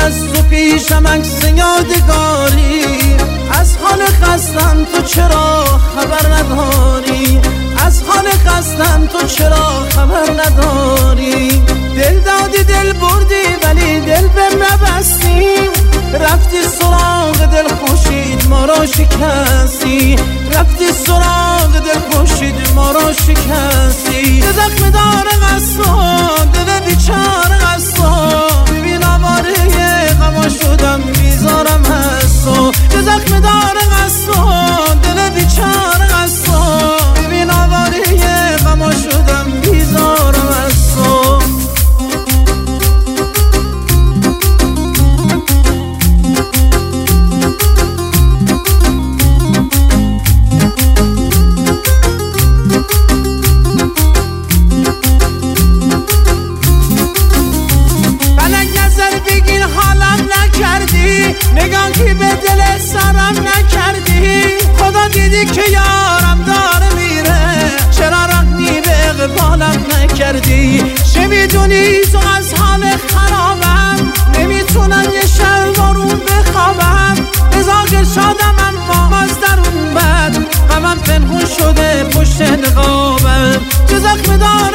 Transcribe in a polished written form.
از تو پیشم عکس یادگاری. از حال خستم تو چرا خبر نداری؟ از حال خستم تو چرا خبر نداری؟ دل دادی دل بردی ولی دل به نبستی. رفتی سراغ دل خوشید ما را شکستی. رفتی سراغ دل خوشید ما را شکستی. زخم داره قصا دل بیچاره قصا. ببین آواره غما شدم بیزارم هستو. زخم داره قصا دل بیچاره قصا. ببین آواره غما شدم بیزارم هستو. نگاهی به دل سرم نکردی. خدا دیدی که یارم داره میره. چرا رحمی به اقبالم نکردی؟ چه میدونی تو از حال خرابم؟ نمیتونم یه شب بارون بخوابم. بزاگر شادم اما از درون بد. غمم پنهون شده پشت نقابم. چه زخم دار